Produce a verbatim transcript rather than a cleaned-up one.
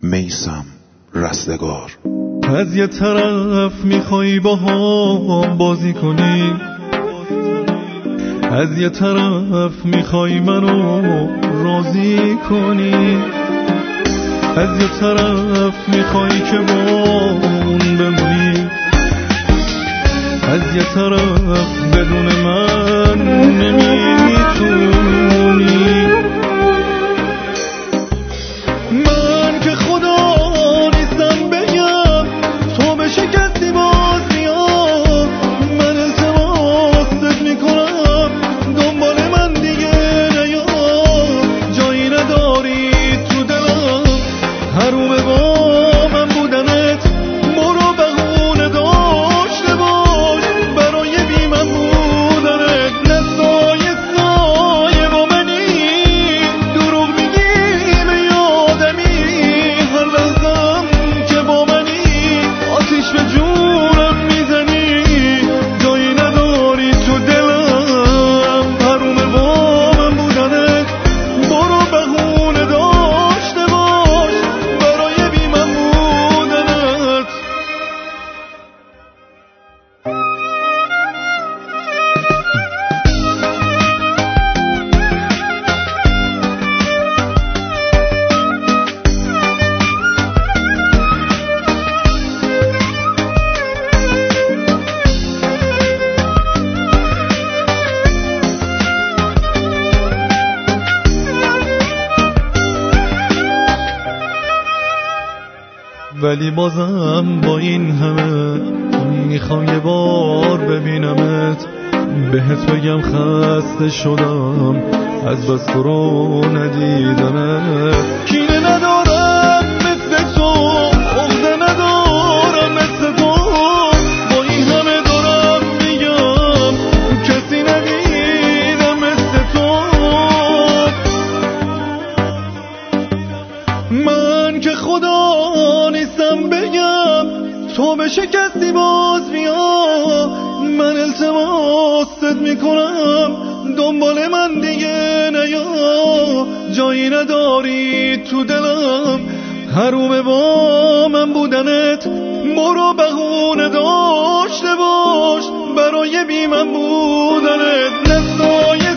میثم رستگار. از یه طرف میخوای با هم بازی کنی، از یه طرف میخوای منو راضی کنی، از یه طرف میخوای که با اون بمونی، از یه طرف بدون من نمیتونی. من که خدا نیستم بگم تو به شکستی باز بیا، من التماست میکنم دنبال من دیگه نیا، جایی نداری تو دلم حروم با من بودنت، برو بهونه داشته باش برای بی من بودنت. نسای سایه با منی دروغ میگی به یادمی، هر لحظم که با منی آتیش به جونم میزنی، جایی نداری تو دلم حروم با من بودنت، برو بهونه داشته باش برای بی من بودنت. ولی بازم با این همه میخوام یه بار ببینمت، بهت بگم خسته شدم از بس تو رو ندیدمت. کینه ندارم مثل تو، عقده ندارم مثل تو، با این همه دارم میگم کسی ندیدم مثل تو. من که خدا نیستم بگم تو به شکستی باز بیا، من التماست میکنم دنبال من دیگه نیا، جایی نداری تو دلم حروم با من بودنت، برو بهونه داشته باش برای بی من بودنت. نسای